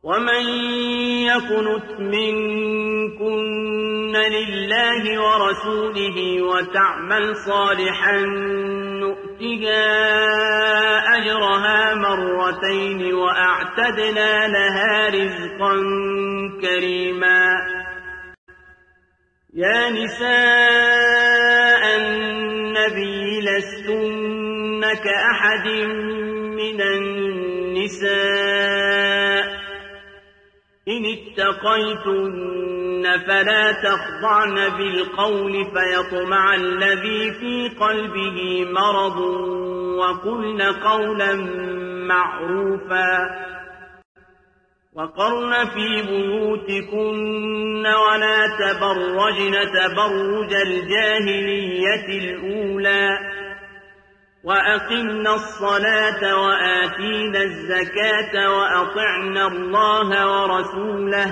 ومن يقنت منكن لله ورسوله وتعمل صالحا نؤتها أجرها مرتين وأعتدنا لها رزقا كريما. يا نساء النبي لستن كأحد من النساء إن اتقيتن فلا تخضعن بالقول فيطمع الذي في قلبه مرض وقلن قولا معروفا. وقرن في بيوتكن ولا تبرجن تبرج الجاهلية الأولى وأقمنا الصلاة وآتينا الزكاة وأطعنا الله ورسوله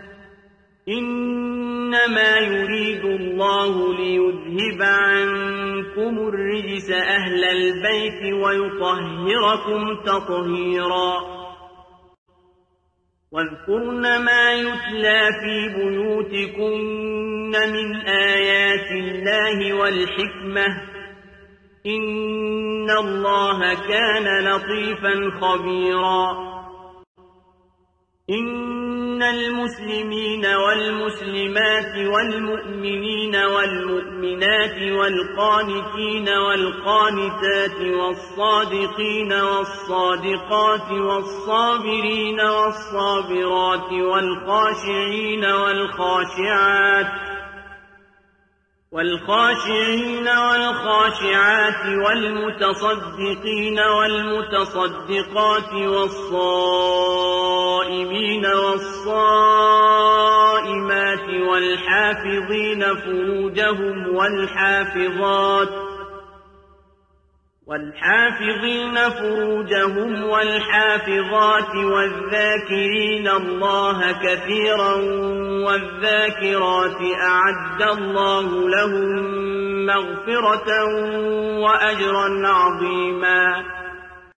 إنما يريد الله ليذهب عنكم الرجس أهل البيت ويطهركم تطهيرا. واذكرن ما يتلى في بيوتكن من آيات الله والحكمة إن الله كان لطيفا خبيرا. إن المسلمين والمسلمات والمؤمنين والمؤمنات والقانتين والقانتات والصادقين والصادقات والصابرين والصابرات والخاشعين والخاشعات والمتصدقين والمتصدقات والصائمين والصائمات والحافظين فروجهم والحافظات والذاكرين الله كثيرا والذاكرات أعد الله لهم مغفرة وأجرا عظيما.